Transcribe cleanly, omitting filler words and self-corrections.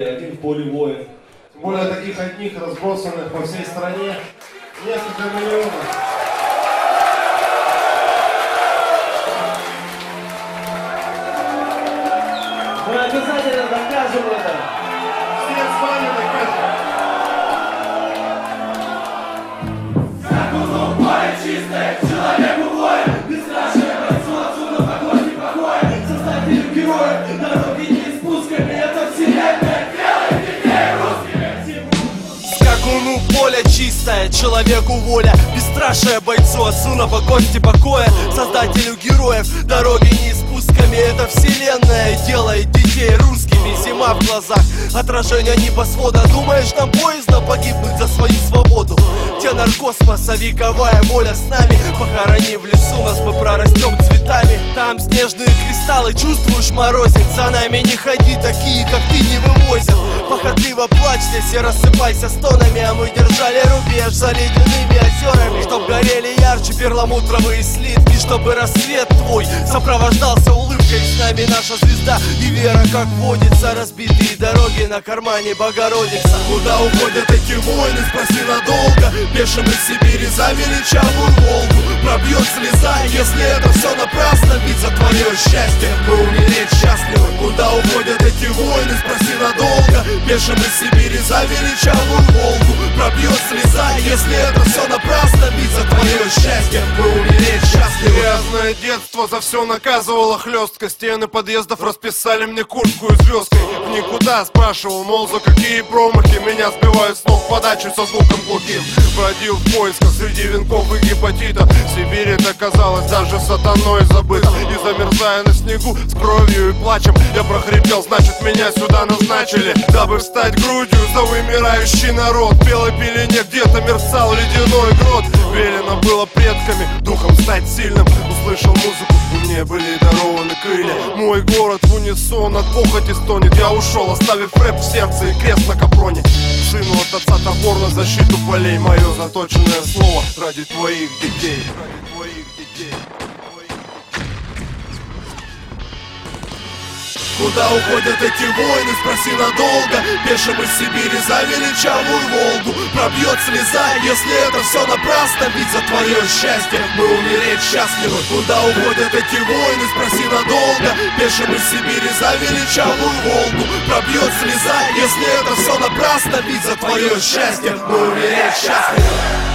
Один в поле воин. Тем более таких одних, разбросанных по всей стране, несколько миллионов. Мы обязательно докажем это. Все с вами докажем. Как поле чистое, человеку воин, бесстрашие бойцу отсюда покой не покоя, создателю героя, дороги не спусками, это вселенная, делает детей русскими. Скакуну поле чистое, человеку воля, бесстрашие бойцу отсунова кости покоя, создателю героев, дороги не спусками, это вселенная делает детей русскими. Зима в глазах, отражение небосвода. Думаешь, нам поездно погибнуть за свою свободу? Тенор космоса, вековая воля с нами. Похорони в лесу нас, мы прорастем цветами. Там снежные кристаллы, чувствуешь морозец. За нами не ходи, такие как ты не вывозят. Похотливо плачь здесь и рассыпайся стонами. А мы держали рубеж за ледяными озерами, чтоб горели ярче перламутровые слитки, чтобы рассвет твой сопровождался улыбкой. С нами наша звезда и вера, как водится. Разбитые дороги на кармане Богородица. Куда уходят эти войны, спроси надолго. Пешим из Сибири за величавую Волгу пробьет слеза, если это все напрасно. Ведь за твое счастье мы умереть счастливы. Куда уходят эти войны, спроси надолго. Пешим из Сибири за величавую Волгу пробьет слеза, если это все напрасно. Ведь за твое счастье мы умереть счастливы. Грязное детство за все наказывало хлестко. Стены подъездов расписали мне куртку и звездкой. В никуда спрашивал, мол, за какие промахи меня сбивают с ног подачу со звуком глухим. Бродил в поисках среди венков и гепатита. Сибирь это казалось даже сатаной забыто. И замерзая на снегу с кровью и плачем, я прохрипел, значит меня сюда назначили, дабы встать грудью за вымирающий народ. В белой пелене где-то мерцал ледяной грот. Велено было предками духом стать сильным. Услышал музыку, и мне были дарованы крылья. Мой город в унисон от похоти стонет. Я ушел, оставив рэп в сердце и крест на капроне. Сыну от отца топор на защиту полей. Мое заточенное слово ради твоих детей. Ради твоих детей. Куда уходят эти войны, спроси надолго. Пешим из Сибири за величавую Волгу пробьет слеза, если это все напрасно. Ведь за твое счастье мы умереть счастливы. Куда уходят эти войны, спроси надолго. Пешим из Сибири за величавую Волгу пробьет слеза, если это все напрасно. Ведь за твое счастье мы умереть счастливы.